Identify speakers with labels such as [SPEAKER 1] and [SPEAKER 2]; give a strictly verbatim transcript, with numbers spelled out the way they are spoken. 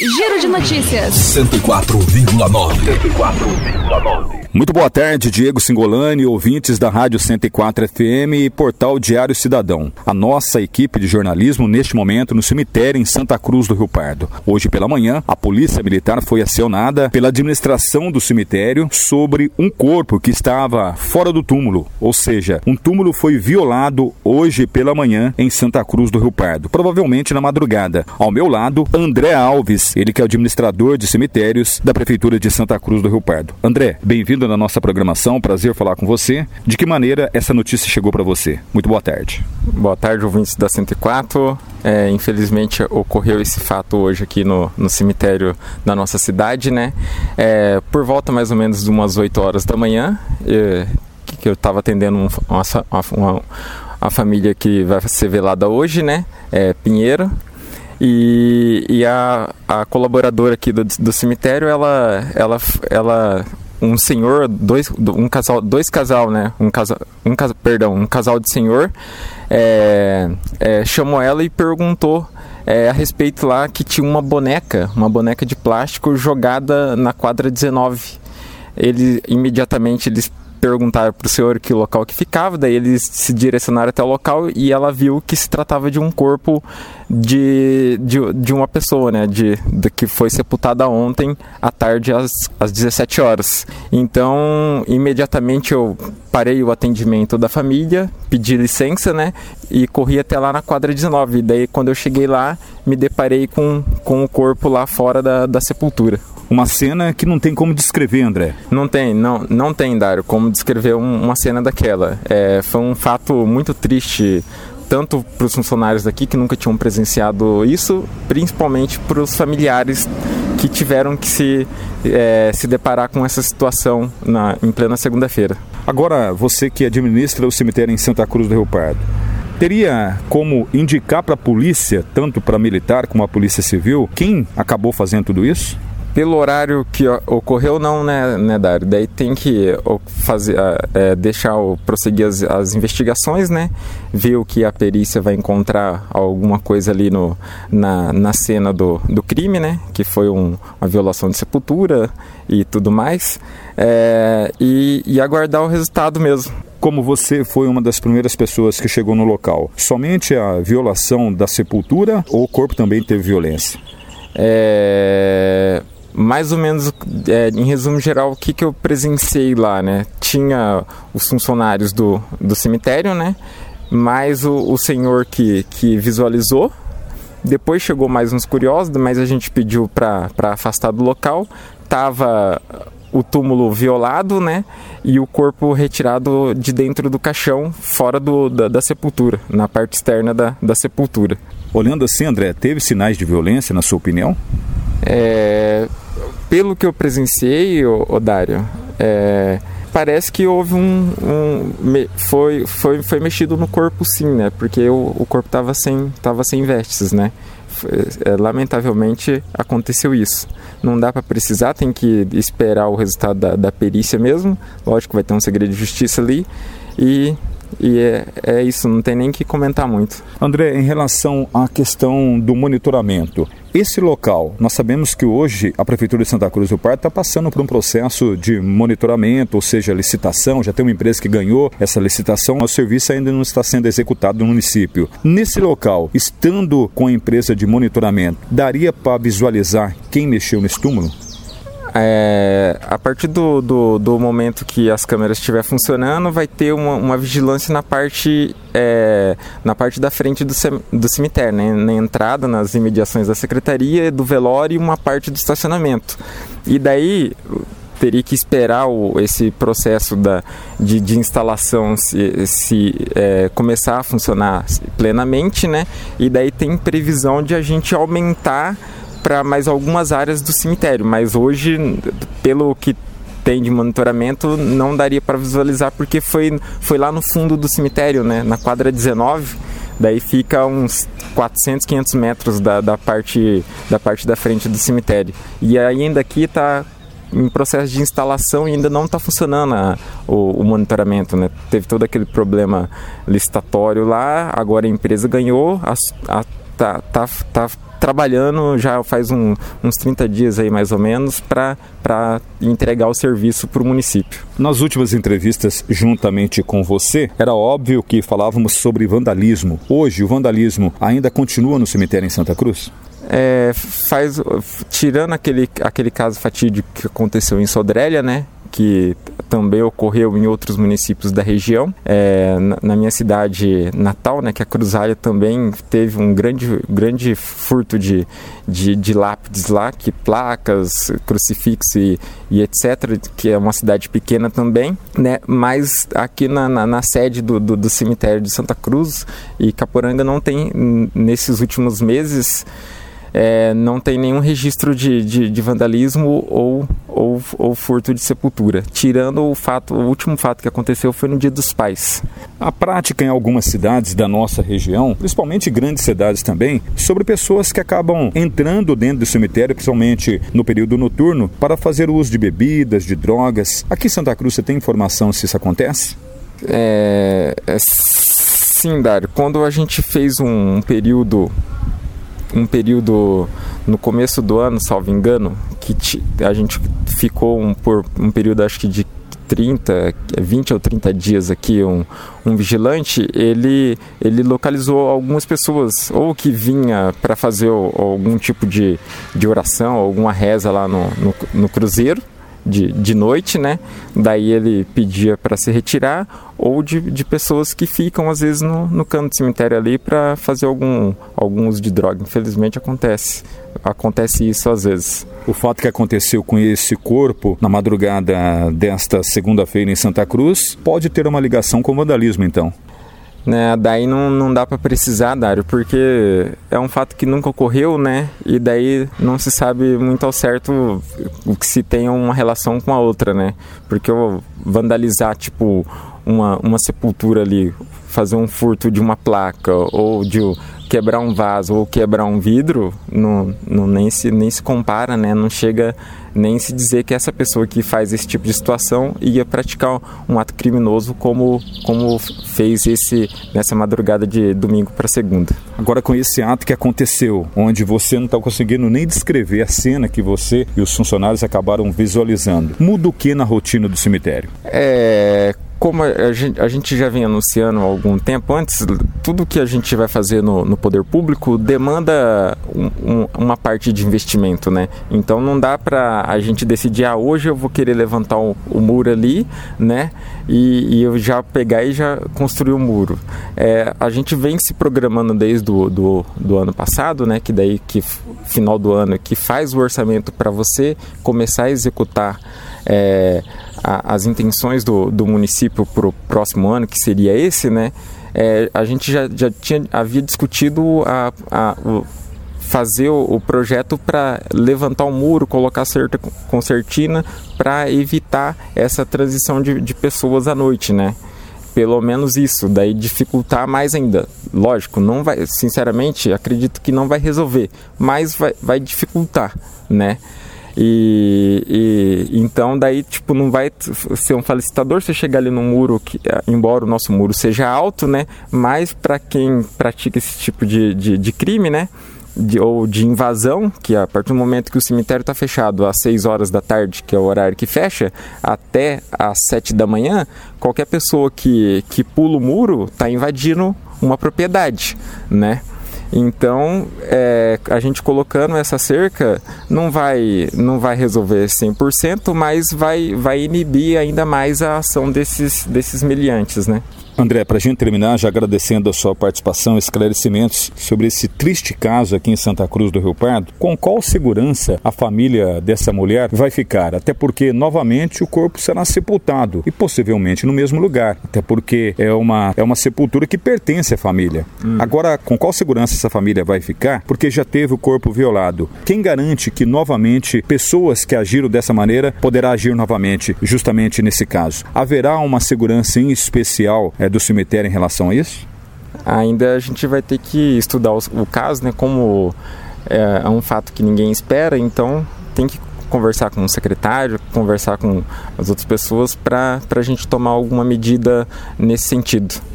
[SPEAKER 1] Giro de Notícias.
[SPEAKER 2] cento e quatro vírgula nove. cento e quatro vírgula nove.
[SPEAKER 3] Muito boa tarde, Diego Singolani, ouvintes da Rádio cento e quatro F M e Portal Diário Cidadão. A nossa equipe de jornalismo neste momento no cemitério em Santa Cruz do Rio Pardo. Hoje pela manhã, a Polícia Militar foi acionada pela administração do cemitério sobre um corpo que estava fora do túmulo, ou seja, um túmulo foi violado hoje pela manhã em Santa Cruz do Rio Pardo, provavelmente na madrugada. Ao meu lado, André Alves, ele que é o administrador de cemitérios da Prefeitura de Santa Cruz do Rio Pardo. André, bem-vindo na nossa programação, prazer falar com você. De que maneira essa notícia chegou para você? Muito boa tarde.
[SPEAKER 4] Boa tarde, ouvintes da cento e quatro. É, infelizmente ocorreu esse fato hoje aqui no, no cemitério da nossa cidade, né? É, por volta mais ou menos de umas oito horas da manhã, é, que, que eu estava atendendo um, uma, uma, uma família que vai ser velada hoje, né? É, Pinheiro. E, e a, a colaboradora aqui do, do cemitério, ela, ela, ela, um senhor, dois, um casal, dois casal, né? Um casal, um casal, perdão, um casal de senhor é, é, chamou ela e perguntou é, a respeito lá que tinha uma boneca, uma boneca de plástico jogada na quadra dezenove. Ele imediatamente eles perguntaram para o senhor que local que ficava, daí eles se direcionaram até o local e ela viu que se tratava de um corpo de, de, de uma pessoa, né, de, de, que foi sepultada ontem à tarde às, às dezessete horas. Então, imediatamente eu parei o atendimento da família, pedi licença, né, e corri até lá na quadra dezenove. E daí, quando eu cheguei lá, me deparei com, com o corpo lá fora da, da sepultura.
[SPEAKER 3] Uma cena que não tem como descrever, André.
[SPEAKER 4] Não tem, não, não tem, Dário, como descrever um, uma cena daquela. É, foi um fato muito triste, tanto para os funcionários daqui que nunca tinham presenciado isso, principalmente para os familiares que tiveram que se, é, se deparar com essa situação na, em plena segunda-feira.
[SPEAKER 3] Agora, você que administra o cemitério em Santa Cruz do Rio Pardo, teria como indicar para a polícia, tanto para a militar como a polícia civil, quem acabou fazendo tudo isso?
[SPEAKER 4] Pelo horário que ocorreu, não, né, né Dário? Daí tem que fazer, é, deixar prosseguir as, as investigações, né? Ver o que a perícia vai encontrar alguma coisa ali no, na, na cena do, do crime, né? Que foi um, uma violação de sepultura e tudo mais. É, e, e aguardar o resultado mesmo.
[SPEAKER 3] Como você foi uma das primeiras pessoas que chegou no local, somente a violação da sepultura ou o corpo também teve violência?
[SPEAKER 4] É... Mais ou menos, é, em resumo geral, o que, que eu presenciei lá, né? Tinha os funcionários do, do cemitério, né? Mais o, o senhor que, que visualizou. Depois chegou mais uns curiosos, mas a gente pediu para afastar do local. Tava o túmulo violado, né? E o corpo retirado de dentro do caixão, fora do, da, da sepultura, na parte externa da, da sepultura.
[SPEAKER 3] Olhando assim, André, teve sinais de violência, na sua opinião?
[SPEAKER 4] É, pelo que eu presenciei, ô, ô Dário, é, parece que houve um, um me, foi, foi, foi mexido no corpo sim, né? Porque o, o corpo estava sem, tava sem vestes, né? Foi, é, lamentavelmente aconteceu isso. Não dá para precisar, tem que esperar o resultado da, da perícia mesmo. Lógico que vai ter um segredo de justiça ali e... E é, é isso, não tem nem que comentar muito.
[SPEAKER 3] André, em relação à questão do monitoramento, esse local, nós sabemos que hoje a Prefeitura de Santa Cruz do Pardo está passando por um processo de monitoramento, ou seja, licitação, já tem uma empresa que ganhou essa licitação, o serviço ainda não está sendo executado no município. Nesse local, estando com a empresa de monitoramento, daria para visualizar quem mexeu nesse túmulo?
[SPEAKER 4] É, a partir do, do, do momento que as câmeras estiver funcionando, vai ter uma, uma vigilância na parte, é, na parte da frente do, sem, do cemitério, né? Na entrada, nas imediações da secretaria, do velório e uma parte do estacionamento. E daí teria que esperar o, esse processo da, de, de instalação se, se é, começar a funcionar plenamente, né? E daí tem previsão de a gente aumentar para mais algumas áreas do cemitério, mas hoje, pelo que tem de monitoramento, não daria para visualizar porque foi, foi lá no fundo do cemitério, né, na quadra dezenove, daí fica uns quatrocentos, quinhentos metros da, da, parte, da parte da frente do cemitério. E ainda aqui está em processo de instalação e ainda não está funcionando a, o, o monitoramento, né? Teve todo aquele problema licitatório lá, agora a empresa ganhou, a, a, tá, tá, tá trabalhando já faz um, uns trinta dias aí mais ou menos para para entregar o serviço para o município.
[SPEAKER 3] Nas últimas entrevistas, juntamente com você, era óbvio que falávamos sobre vandalismo. Hoje, o vandalismo ainda continua no cemitério em Santa Cruz?
[SPEAKER 4] É, faz, tirando aquele, aquele caso fatídico que aconteceu em Sodrélia, né? Que também ocorreu em outros municípios da região. É, na, na minha cidade natal, né, que é a Cruzália, também teve um grande, grande furto de, de, de lápides lá, que placas, crucifixo e, e etcétera, que é uma cidade pequena também, né, mas aqui na, na, na sede do, do, do cemitério de Santa Cruz e Caporanga não tem, nesses últimos meses, É, não tem nenhum registro de, de, de vandalismo ou, ou, ou furto de sepultura, tirando o fato, o último fato que aconteceu foi no Dia dos Pais.
[SPEAKER 3] A prática em algumas cidades da nossa região, principalmente grandes cidades também, sobre pessoas que acabam entrando dentro do cemitério, principalmente no período noturno, para fazer uso de bebidas, de drogas. Aqui em Santa Cruz você tem informação se isso acontece?
[SPEAKER 4] É, é, sim, Dário. Quando a gente fez um, um período... um período no começo do ano, salvo engano, que a gente ficou um, por um período acho que de trinta, vinte ou trinta dias aqui, um, um vigilante, ele, ele localizou algumas pessoas, ou que vinha para fazer algum tipo de, de oração, alguma reza lá no, no, no cruzeiro, De, de noite, né? Daí ele pedia para se retirar, ou de, de pessoas que ficam às vezes no, no canto do cemitério ali para fazer algum, algum uso de droga. Infelizmente acontece, acontece isso às vezes.
[SPEAKER 3] O fato que aconteceu com esse corpo na madrugada desta segunda-feira em Santa Cruz pode ter uma ligação com o vandalismo, então?
[SPEAKER 4] Né, daí não, não dá para precisar, Dário, porque é um fato que nunca ocorreu, né? E daí não se sabe muito ao certo o que se tem uma relação com a outra, né? Porque eu vandalizar, tipo, uma, uma sepultura ali, fazer um furto de uma placa ou de quebrar um vaso ou quebrar um vidro, não, não, nem, se, nem se compara, né? Não chega nem se dizer que essa pessoa que faz esse tipo de situação ia praticar um ato criminoso como, como fez esse nessa madrugada de domingo para segunda.
[SPEAKER 3] Agora, com esse ato que aconteceu, onde você não está conseguindo nem descrever a cena que você e os funcionários acabaram visualizando, muda o que na rotina do cemitério?
[SPEAKER 4] É... Como a gente, a gente já vem anunciando há algum tempo antes, tudo que a gente vai fazer no, no poder público demanda um, um, uma parte de investimento, né? Então não dá para a gente decidir, ah, hoje eu vou querer levantar o, o muro ali, né? E, e eu já pegar e já construir o muro. É, a gente vem se programando desde do, do, do ano passado, né? Que daí, que final do ano, que faz o orçamento para você começar a executar É, a, as intenções do, do município para o próximo ano, que seria esse, né? É, a gente já, já tinha, havia discutido a, a, o, fazer o, o projeto para levantar o muro, colocar certa concertina para evitar essa transição de, de pessoas à noite, né? Pelo menos isso, daí dificultar mais ainda. Lógico, não vai, sinceramente, acredito que não vai resolver, mas vai, vai dificultar, né? E, e então daí tipo não vai ser um facilitador você chegar ali no muro, que, embora o nosso muro seja alto, né, mas para quem pratica esse tipo de, de, de crime, né, de, ou de invasão, que a partir do momento que o cemitério está fechado às seis horas da tarde, que é o horário que fecha, até às sete da manhã, qualquer pessoa que, que pula o muro está invadindo uma propriedade, né? Então, é, a gente colocando essa cerca não vai, não vai resolver cem por cento, mas vai, vai inibir ainda mais a ação desses, desses meliantes, né?
[SPEAKER 3] André, para a gente terminar, já agradecendo a sua participação e esclarecimentos sobre esse triste caso aqui em Santa Cruz do Rio Pardo, com qual segurança a família dessa mulher vai ficar? Até porque, novamente, o corpo será sepultado e possivelmente no mesmo lugar, até porque é uma, é uma sepultura que pertence à família. Hum. Agora, com qual segurança essa família vai ficar? Porque já teve o corpo violado. Quem garante que, novamente, pessoas que agiram dessa maneira poderá agir novamente, justamente nesse caso? Haverá uma segurança em especial É, do cemitério em relação a isso?
[SPEAKER 4] Ainda a gente vai ter que estudar o, o caso, né? Como é, é um fato que ninguém espera, então tem que conversar com o secretário, conversar com as outras pessoas para a gente tomar alguma medida nesse sentido.